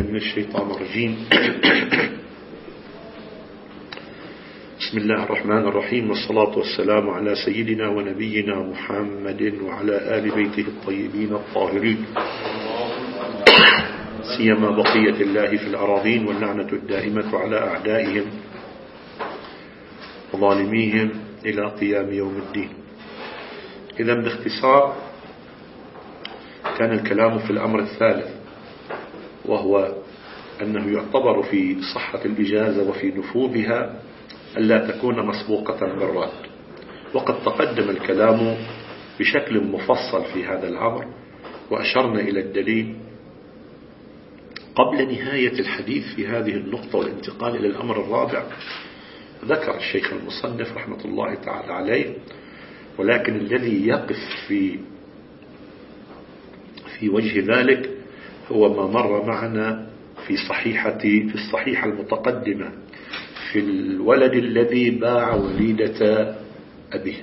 من الشيطان الرجيم. بسم الله الرحمن الرحيم، والصلاة والسلام على سيدنا ونبينا محمد وعلى آل بيته الطيبين الطاهرين، سيما بقية الله في الأراضين، واللعنة الدائمة على أعدائهم وظالميهم إلى قيام يوم الدين. إذا باختصار كان الكلام في الأمر الثالث، وهو أنه يعتبر في صحة الإجازة وفي نفوذها ألا تكون مسبوقة بالرد. وقد تقدم الكلام بشكل مفصل في هذا الأمر، وأشرنا إلى الدليل قبل نهاية الحديث في هذه النقطة والانتقال إلى الأمر الرابع. ذكر الشيخ المصنف رحمة الله تعالى عليه، ولكن الذي يقف في وجه ذلك هو ما مر معنا في الصحيحة المتقدمة في الولد الذي باع وليدة أبيه.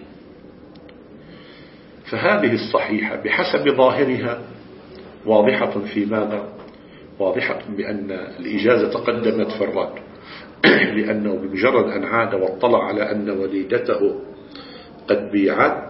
فهذه الصحيحة بحسب ظاهرها واضحة في ماذا؟ واضحة بأن الإجازة تقدمت في الرد، لأنه بمجرد أن عاد واطلع على أن وليدته قد بيعت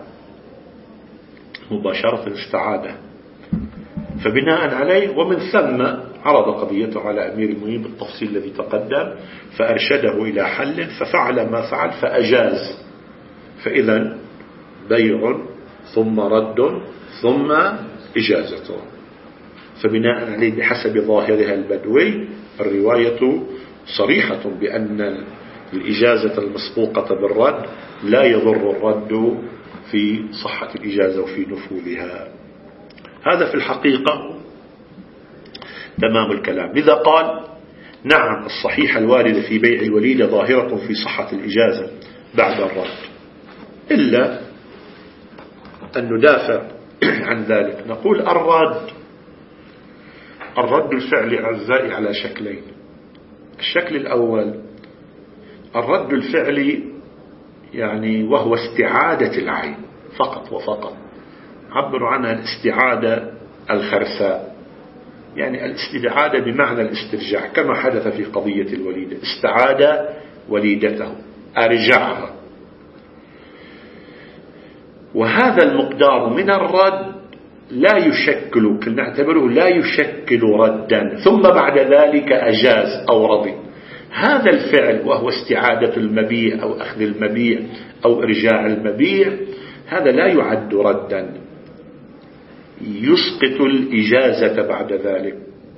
مباشرة استعاده، فبناء عليه ومن ثم عرض قضيته على أمير المؤمنين بالتفصيل الذي تقدم، فأرشده إلى حل ففعل ما فعل فأجاز. فإذا بيع ثم رد ثم إجازته. فبناء عليه بحسب ظاهرها البدوي الرواية صريحة بأن الإجازة المسبوقة بالرد لا يضر الرد في صحة الإجازة وفي نفوذها. هذا في الحقيقة تمام الكلام. لذا قال نعم الصحيحة الواردة في بيع الوليدة ظاهرة في صحة الإجازة بعد الرد، إلا أن ندافع عن ذلك. نقول الرد الفعلي أعزائي على شكلين. الشكل الأول الرد الفعلي يعني وهو استعادة العين فقط وفقط، عبروا عنها الاستعادة الخرساء، يعني الاستعادة بمعنى الاسترجاع، كما حدث في قضية الوليدة، استعاد وليدته أرجعها. وهذا المقدار من الرد لا يشكل، نعتبره لا يشكل ردا، ثم بعد ذلك أجاز أو رضي. هذا الفعل وهو استعادة المبيع أو أخذ المبيع أو إرجاع المبيع، هذا لا يعد ردا، يسقط الإجازة بعد ذلك،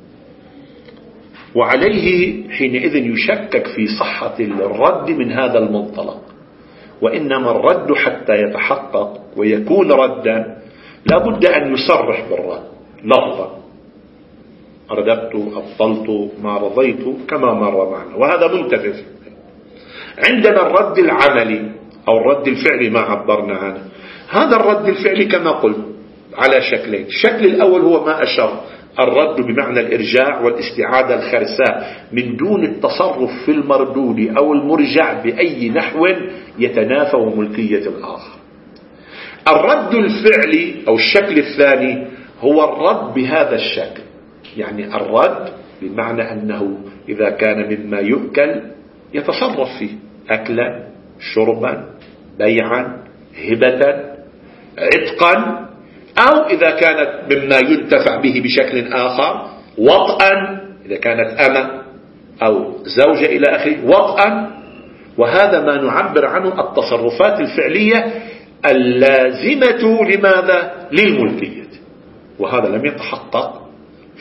وعليه حينئذ يشكك في صحة الرد من هذا المنطلق. وإنما الرد حتى يتحقق ويكون ردا لا بد أن يصرح بالرد لفظا، رددت أبطلت ما رضيت كما مر معنا، وهذا منتفذ. عندنا الرد العملي أو الرد الفعلي ما عبرنا عنه. هذا الرد الفعلي كما قلت على شكلين. الشكل الأول هو ما أشار، الرد بمعنى الإرجاع والاستعادة الخرساء من دون التصرف في المردود أو المرجع بأي نحو يتنافى ملكية الآخر. الرد الفعلي أو الشكل الثاني هو الرد بهذا الشكل، يعني الرد بمعنى أنه إذا كان مما يؤكل يتصرف فيه أكلا شربا بيعا هبة عتقا، أو إذا كانت مما ينتفع به بشكل آخر وطئا، إذا كانت أمة أو زوجة إلى آخره وطئا. وهذا ما نعبر عنه التصرفات الفعلية اللازمة لماذا؟ للملكية. وهذا لم يتحقق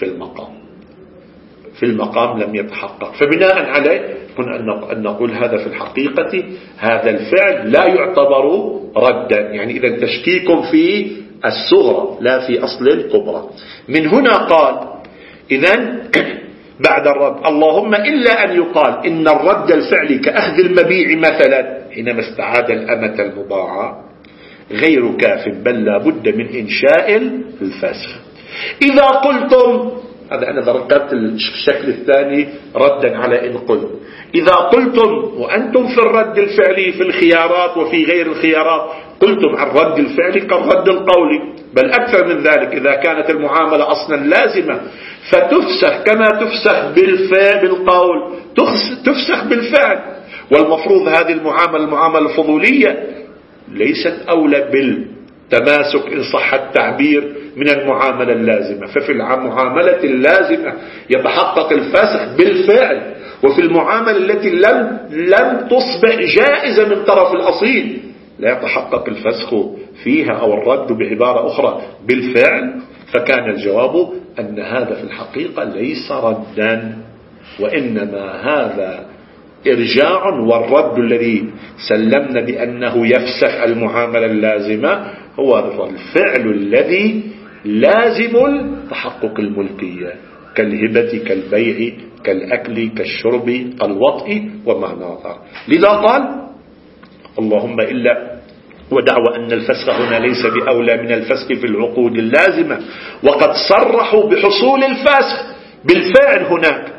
في المقام لم يتحقق. فبناء عليه كنا أن نقول هذا في الحقيقة هذا الفعل لا يعتبر ردا، يعني إذا تشكيك في الصغرى لا في أصل الكبرى. من هنا قال إذن بعد الرد اللهم إلا أن يقال إن الرد الفعلي كأخذ المبيع مثلا حينما استعاد الأمة المباعة غير كاف، بل لا بد من إنشاء الفسخ. إذا قلتم، هذا أنا ذكرت الشكل الثاني ردا على إن قلت، إذا قلتم وأنتم في الرد الفعلي في الخيارات وفي غير الخيارات قلتم عن رد الفعل كالرد القولي، بل أكثر من ذلك، إذا كانت المعاملة أصلا لازمة فتفسخ كما تفسخ بالقول تفسخ بالفعل. والمفروض هذه المعاملة الفضولية ليست أولى بالتماسك إن صح التعبير من المعاملة اللازمة. ففي المعاملة اللازمة يتحقق الفسخ بالفعل، وفي المعاملة التي لم تصبح جائزة من طرف الأصيل لا يتحقق الفسخ فيها أو الرد بعبارة أخرى بالفعل. فكان الجواب أن هذا في الحقيقة ليس ردا، وإنما هذا إرجاع، والرد الذي سلمنا بأنه يفسخ المعاملة اللازمة هو الفعل الذي لازم تحقق الملكية، كالهبة كالبيع كالأكل كالشرب الوطء ومعناها. لذا قال اللهم إلا ودعوى أن الفسخ هنا ليس بأولى من الفسخ في العقود اللازمة، وقد صرحوا بحصول الفسخ بالفعل هناك.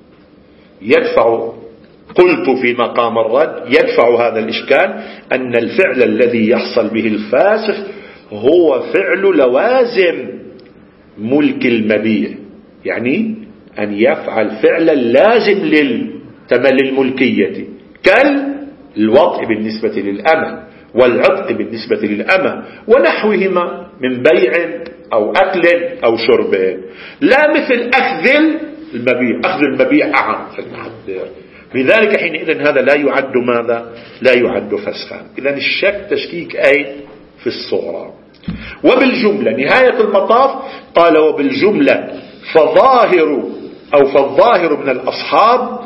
قلت في مقام الرد يدفع هذا الإشكال أن الفعل الذي يحصل به الفاسخ هو فعل لوازم ملك المبيع، يعني أن يفعل فعلا لازم للملكية، كالوطء بالنسبة للأمة والعتق بالنسبة للأمة ونحوهما من بيع أو أكل أو شرب، لا مثل أخذ المبيع. أخذ المبيع أعم في المحضر، لذلك حينئذ هذا لا يعد ماذا؟ لا يعد فسخا. إذن الشك تشكيك أي في الصغرى. وبالجملة نهاية المطاف قال وبالجملة فالظاهر من الأصحاب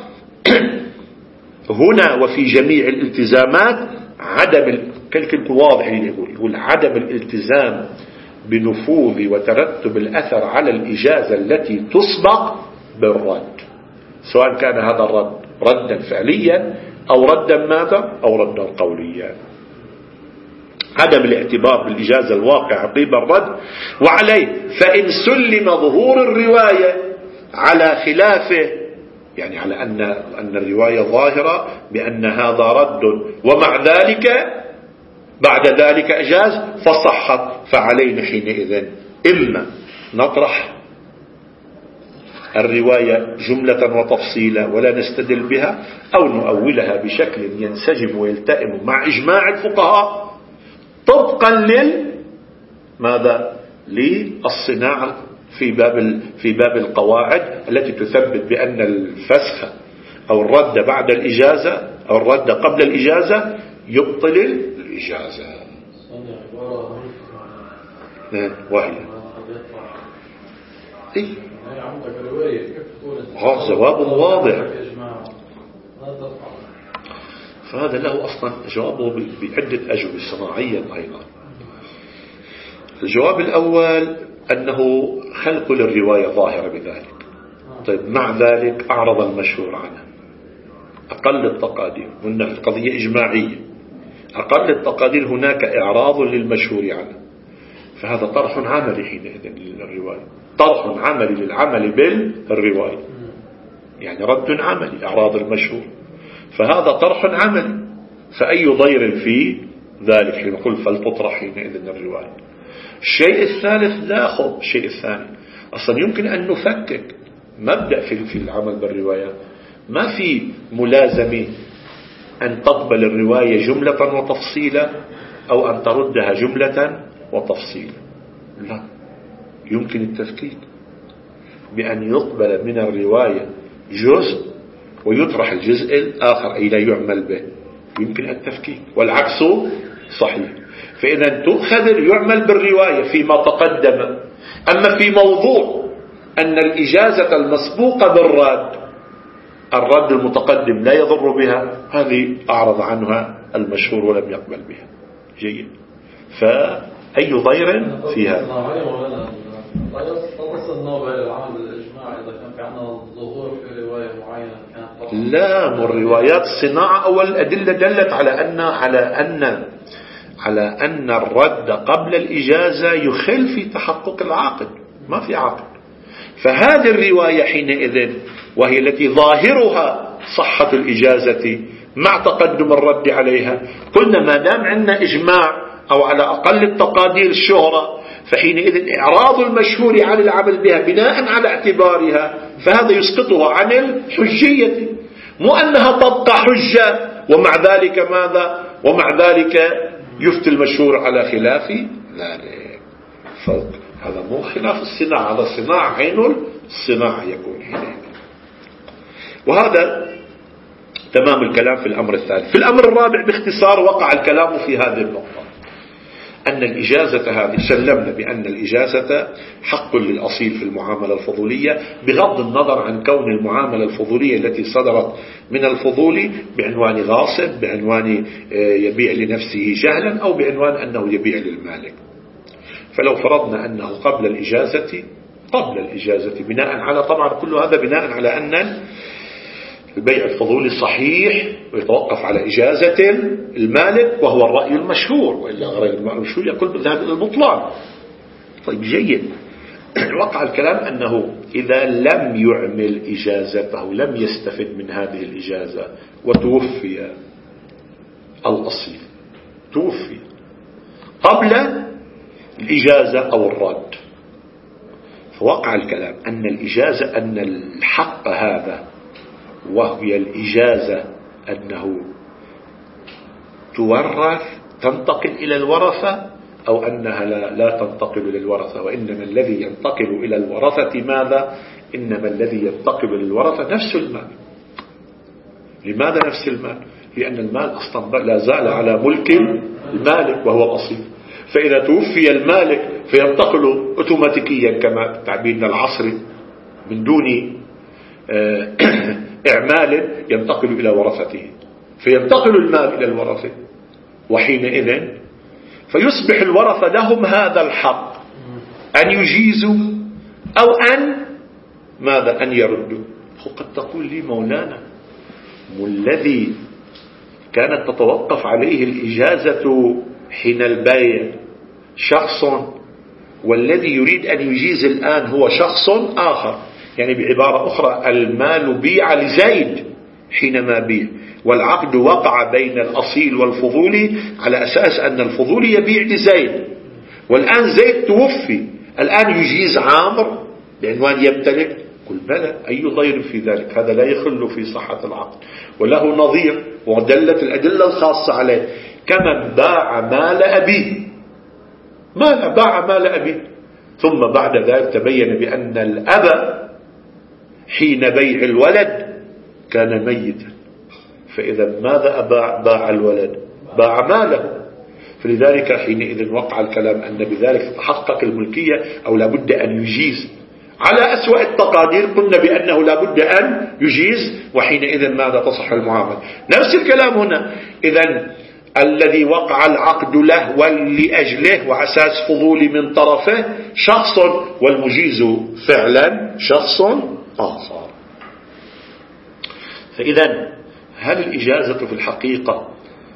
هنا وفي جميع الالتزامات كلمة واضح يقول عدم الالتزام بنفوذ وترتب الأثر على الإجازة التي تسبق بالرد، سواء كان هذا الرد ردا فعليا أو ردا ماذا أو ردا قوليا. عدم الاعتبار بالإجازة الواقع عقيب الرد. وعليه فإن سلم ظهور الرواية على خلافه، يعني على أن الرواية ظاهرة بأن هذا رد ومع ذلك بعد ذلك أجاز فصحت، فعلينا حينئذ إما نطرح الرواية جملة وتفصيلا ولا نستدل بها، أو نؤولها بشكل ينسجم ويلتئم مع إجماع الفقهاء طبقا ماذا؟ للصناعة في باب القواعد التي تثبت بأن الفسخ أو الرد بعد الإجازة أو الرد قبل الإجازة يبطل الإجازة. وهي جواب واضح، فهذا له أصلا جوابه بعدة أجوبة صناعية أيضا. الجواب الأول أنه خلق للرواية ظاهرة بذلك، طيب مع ذلك أعرض المشهور عنه أقل التقادير، وأن القضية إجماعية، أقل التقادير هناك إعراض للمشهور عنه، فهذا طرح عملي حينئذ للرواية، طرح عملي للعمل بالرواية، يعني رد عملي إعراض المشهور، فهذا طرح عملي، فأي ضير في ذلك حين نقول فلتطرح حينئذ الرواية. الشيء الثالث لا خب الشيء الثاني أصلا يمكن أن نفكك مبدأ في العمل بالرواية، ما في ملازمة أن تقبل الرواية جملة وتفصيلا أو أن تردها جملة وتفصيلا، لا، يمكن التفكيك بأن يقبل من الرواية جزء ويطرح الجزء الآخر أي لا يعمل به، يمكن التفكيك، والعكس صحيح. فإذا تؤخذ يعمل بالرواية فيما تقدم. أما في موضوع أن الإجازة المسبوقة الرد المتقدم لا يضر بها، هذه أعرض عنها المشهور ولم يقبل بها. جيد، فأي ضير فيها؟ لا يتصل النوع بالعمل الإجماعي إذا كان في عندنا ظهور في رواية معينة كانت لا، من الروايات الصناعة أو الأدلة دلت على أن الرد قبل الإجازة يخل في تحقق العقد، ما في عقد. فهذه الرواية حينئذ وهي التي ظاهرها صحة الإجازة مع تقدم الرد عليها، قلنا ما دام عندنا إجماع أو على أقل التقادير الشهرة، فحينئذ إعراض المشهور عن العمل بها بناء على اعتبارها فهذا يسقطها عن الحجية، مو أنها تبقى حجة ومع ذلك ماذا؟ ومع ذلك يفتي المشهور على خلاف ذلك. هذا مو خلاف الصناعة، هذا صناعة عين الصناعة يكون حينئذ. وهذا تمام الكلام في الأمر الثالث. في الأمر الرابع باختصار وقع الكلام في هذه النقطة، أن الإجازة هذه سلمنا بأن الإجازة حق للأصيل في المعاملة الفضولية، بغض النظر عن كون المعاملة الفضولية التي صدرت من الفضولي بعنوان غاصب، بعنوان يبيع لنفسه جهلا، أو بعنوان أنه يبيع للمالك. فلو فرضنا أنه قبل الإجازة بناء على، طبعا كل هذا بناء على أن البيع الفضولي صحيح ويتوقف على إجازة المالك، وهو الرأي المشهور، وإلا غير المشهور يقول بالذهاب إلى البطلان. طيب جيد. وقع الكلام أنه إذا لم يعمل إجازته، لم يستفد من هذه الإجازة وتوفي الأصيل، توفي قبل الإجازة أو الرد، فوقع الكلام أن الإجازة، أن الحق هذا وهي الإجازة أنه تورث، تنتقل إلى الورثة، أو أنها لا تنتقل إلى الورثة، وإنما الذي ينتقل إلى الورثة ماذا؟ إنما الذي ينتقل للورثة نفس المال. لماذا نفس المال؟ لأن المال أصلا لا زال على ملك المالك وهو الأصيل، فإذا توفي المالك فينتقل أوتوماتيكيا كما تعبيرنا العصري من دون إعمال ينتقل إلى ورثته، فينتقل المال إلى الورثة، وحينئذ فيصبح الورثة لهم هذا الحق أن يجيزوا أو أن ماذا؟ أن يردوا. وقد تقول لي مولانا والذي كانت تتوقف عليه الإجازة حين البيع شخص، والذي يريد أن يجيز الآن هو شخص آخر. يعني بعبارة أخرى المال بيع لزيد حينما بيع، والعقد وقع بين الأصيل والفضولي على أساس أن الفضولي يبيع لزيد، والآن زيد توفي، الآن يجيز عامر بعنوان يمتلك. قل بلى، أي ضير في ذلك؟ هذا لا يخل في صحة العقد، وله نظير ودلت الأدلة الخاصة عليه. كمن باع مال أبيه، باع مال أبيه، ثم بعد ذلك تبين بأن الأب حين بيع الولد كان ميتا، فإذا ماذا باع الولد؟ باع ماله. فلذلك حينئذ وقع الكلام أن بذلك تتحقق الملكية، أو لابد أن يجيز. على أسوأ التقادير قلنا بأنه لابد أن يجيز، وحينئذ ماذا؟ تصح المعاملة. نفس الكلام هنا. إذن الذي وقع العقد له ولأجله وأساس فضولي من طرفه شخص، والمجيز فعلا شخص آخر. فإذا هل الإجازة في الحقيقة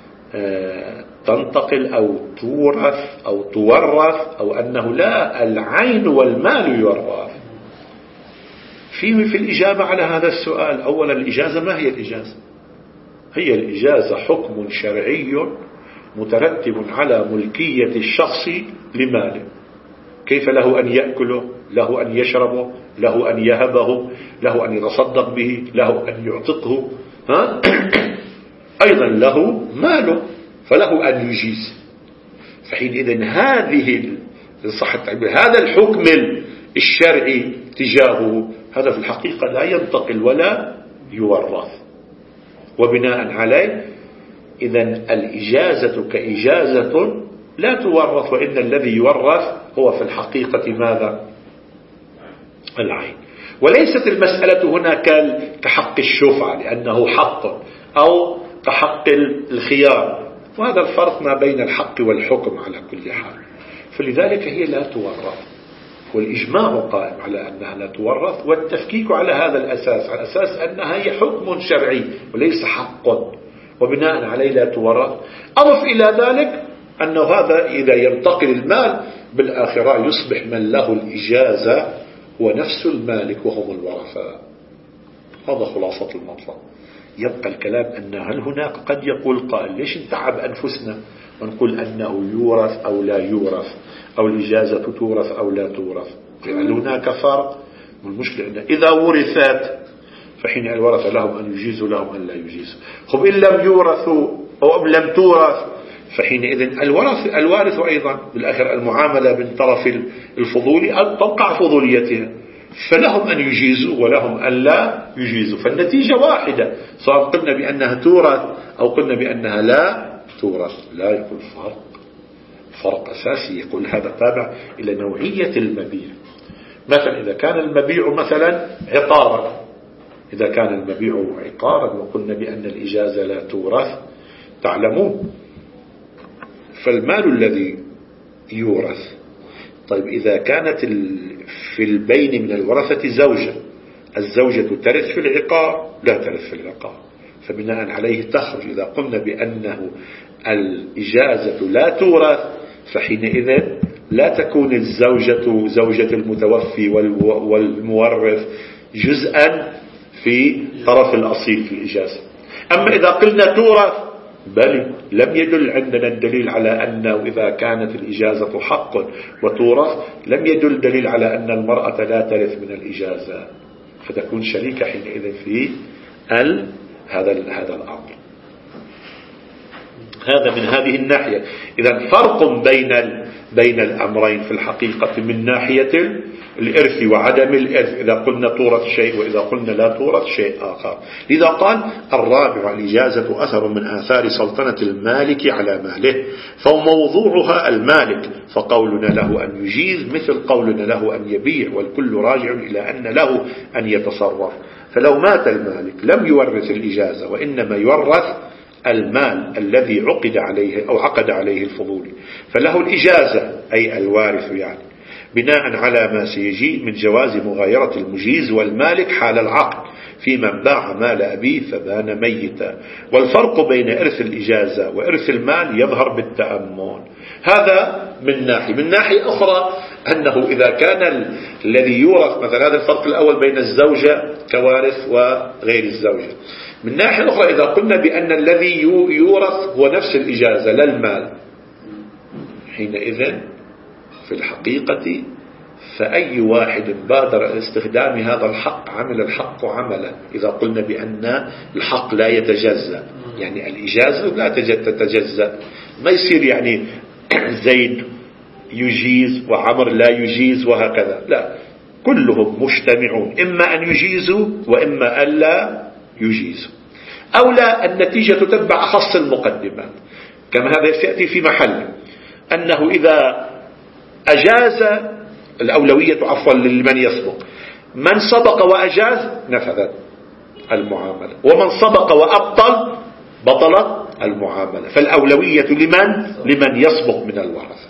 تنتقل أو تورث أو تورث، أو أنه لا، العين والمال يورث؟ في الإجابة على هذا السؤال، أولا الإجازة ما هي الإجازة؟ هي الإجازة حكم شرعي مترتب على ملكية الشخص لماله. كيف له أن يأكله، له أن يشربه، له أن يهبه، له أن يتصدق به، له أن يعتقه، أيضا له ماله فله أن يجيز. فحينئذ هذه صح التعبير، هذا الحكم الشرعي تجاهه هذا في الحقيقة لا ينتقل ولا يورث. وبناء عليه إذن الإجازة كإجازة لا تورث، وإن الذي يورث هو في الحقيقة ماذا؟ العين. وليست المسألة هنا كحق الشفعة لأنه حق، أو كحق الخيار، وهذا الفرق ما بين الحق والحكم على كل حال. فلذلك هي لا تورث، والإجماع قائم على أنها لا تورث، والتفكيك على هذا الأساس، على أساس أنها هي حكم شرعي وليس حق، وبناء عليه لا تورث. أضف إلى ذلك أنه هذا إذا ينتقل المال بالآخرة يصبح من له الإجازة ونفس المالك وهم الورثاء. هذا خلاصة المطلب. يبقى الكلام أن هل هناك قد يقول قائل ليش نتعب أنفسنا ونقول أنه يورث أو لا يورث، أو الإجازة تورث أو لا تورث. يعني هناك فرق. والمشكلة أن إذا ورثت فحين الورثة لهم أن يجيزوا لهم أن لا يجيزوا. خب إن لم يورثوا أو إن لم تورث فحينئذ الوارث أيضا بالآخر المعاملة من طرف الفضول توقع فضوليتها، فلهم أن يجيزوا ولهم أن لا يجيزوا، فالنتيجة واحدة سواء قلنا بأنها تورث أو قلنا بأنها لا تورث. لا يكون فرق أساسي، يقول هذا تابع إلى نوعية المبيع. مثلا إذا كان المبيع مثلا عقارا، إذا كان المبيع عقارا وقلنا بأن الإجازة لا تورث تعلمون، فالمال الذي يورث. طيب إذا كانت في البين من الورثة زوجة، الزوجة ترث في العقار؟ لا ترث في العقار، فبناء عليه تخرج. إذا قلنا بأنه الإجازة لا تورث فحينئذ لا تكون الزوجة زوجة المتوفي والمورث جزءا في طرف الأصيل في الإجازة. أما إذا قلنا تورث بل لم يدل عندنا الدليل على أنه إذا كانت الإجازة حق وتورث لم يدل دليل على أن المرأة لا ترث من الإجازة، فتكون شريكة حينئذ في هذا الأمر. هذا من هذه الناحية. إذا فرق بين الأمرين في الحقيقة من ناحية الإرث وعدم الإرث، إذا قلنا تورث شيء وإذا قلنا لا تورث شيء آخر. لذا قال الرابع الإجازة أثر من آثار سلطنة المالك على ماله، فموضوعها المالك، فقولنا له أن يجيز مثل قولنا له أن يبيع، والكل راجع إلى أن له أن يتصرف. فلو مات المالك لم يورث الإجازة وإنما يورث المال الذي عقد عليه الفضولي، فله الإجازة أي الوارث يعني، بناء على ما سيجي من جواز مغايرة المجيز والمالك حال العقد في من باع مال أبيه فبان ميتا. والفرق بين إرث الإجازة وإرث المال يظهر بالتأمل. هذا من ناحية أخرى أنه إذا كان الذي يورث مثلا، هذا الفرق الأول بين الزوجة كوارث وغير الزوجة. من ناحية أخرى إذا قلنا بأن الذي يورث هو نفس الإجازة لا المال، حينئذ في الحقيقة فأي واحد بادر استخدام هذا الحق عمل الحق عملا. إذا قلنا بأن الحق لا يتجزأ، يعني الإجازة لا تتجزأ، ما يصير يعني زيد يجيز وعمر لا يجيز وهكذا، لا، كلهم مجتمعون إما أن يجيزوا وإما أن لا يجيزوا. أو لا، النتيجة تتبع أخص المقدمات، كما هذا سيأتي في محل أنه إذا أجاز الأولوية لمن يسبق، من سبق وأجاز نفذت المعاملة، ومن سبق وأبطل بطلت المعاملة، فالأولوية لمن يسبق من الورثة.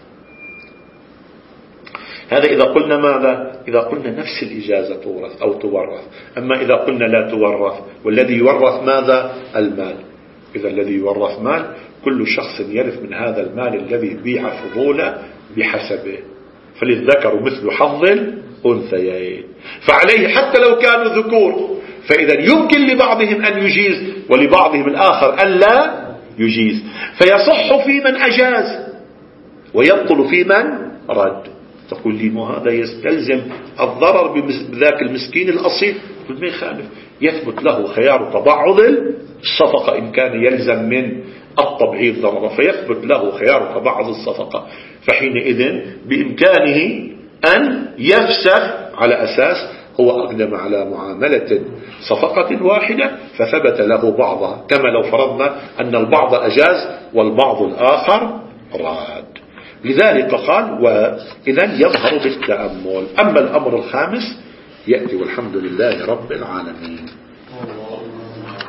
هذا إذا قلنا ماذا؟ إذا قلنا نفس الإجازة تورث أو تورث. أما إذا قلنا لا تورث، والذي يورث ماذا؟ المال. إذا الذي يورث مال، كل شخص يرث من هذا المال الذي بيع فضولا بحسبه، فللذكر مثل حظ الأنثيين، فعليه حتى لو كانوا ذكور، فإذا يمكن لبعضهم أن يجيز ولبعضهم الآخر أن لا يجيز، فيصح في من أجاز ويبطل في من رد. تقول لي ما هذا يستلزم الضرر بذاك المسكين الأصيل؟ قل ما يخالف، يثبت له خيار تبعض الصفقة إن كان يلزم من التبعيض ضرر، فيثبت له خيار تبعض الصفقة، فحينئذ بإمكانه أن يفسخ على أساس هو أقدم على معاملة صفقة واحدة فثبت له بعضها، كما لو فرضنا أن البعض أجاز والبعض الآخر راد. لذلك قال وإذن يظهر بالتأمل. أما الأمر الخامس يأتي والحمد لله رب العالمين.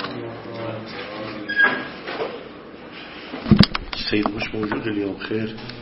السيد مش موجود اليوم، خير.